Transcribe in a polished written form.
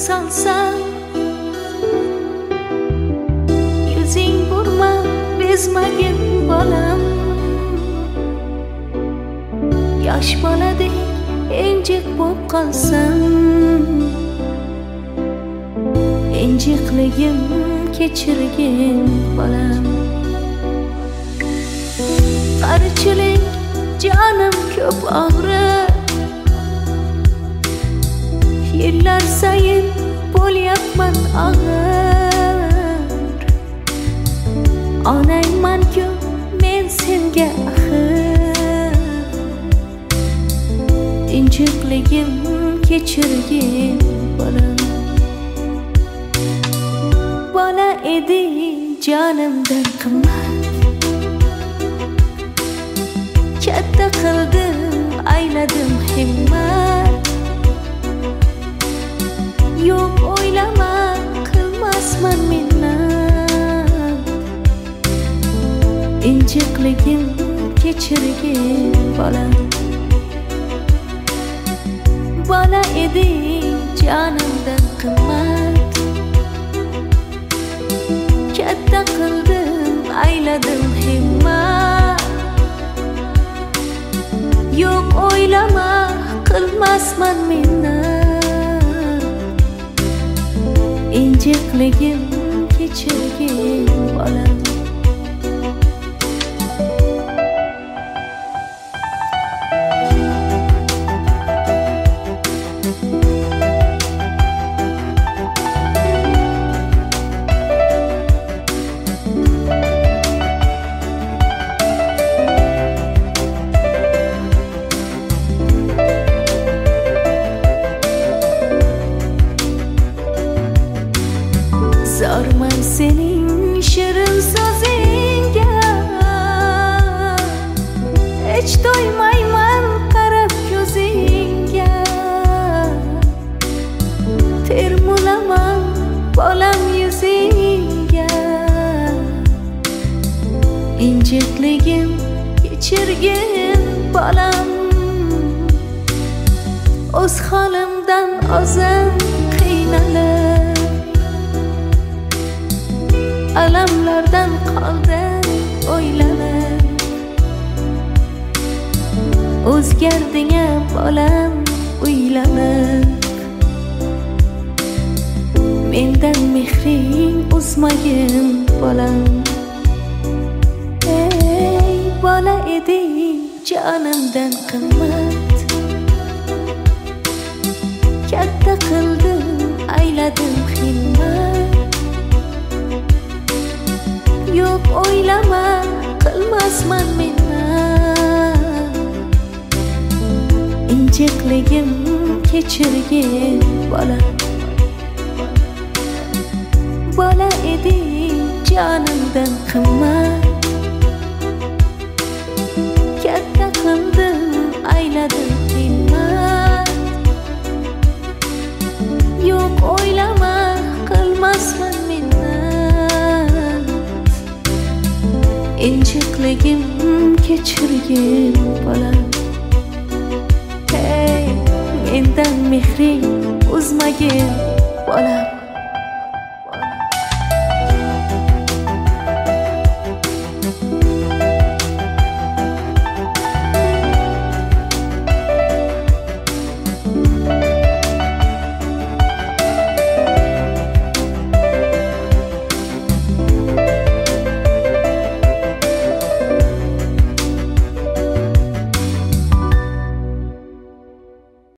solsam, yuzing burma bezmagin bolam. Yosh boladek injiq bo'lib qolsam, injiqligim kechirgin bolam. Qarichilik jonim ko'p og'rir, yillar sayin bo'lyapman og'ir. Onangman-ku men senga axir, injiqligim kechirgin bolam. Bola eding jonimdan qimmat, katta qildim ayladim himmat. Yo'q o'ylama qilmasman minnat, injiqligim kechirgin bolam. Bola eding jonimdan qimmat, katta qildim ayladim himmat. Yo'q o'ylama qilmasman minnat, injiqligim kechirgin bolam. Zorman sening shirin so'zingga, hech to'ymayman qarab ko'zingga. Termulaman bolam yuzingga, injiqligim kechirgin bolam. O'z holimdan o'zim qiynalib, alamlardan qoldim o'ylanib. O'zgarding-a bolam uylanib, mendan mehring uzmagin bolam. Ey bola eding jonimdan qimmat, katta qildim ayladim himmat. Yo'q o'ylama qilmasman minnat, injiqligim kechirgin bolam. Bola eding jonimdan qimmat, katta qildim ayladim himmat. Yo'q o'ylama qilmasman minnat, injiqligim kechirgin bolam. Hey, mendan mehring uzmagin bolam.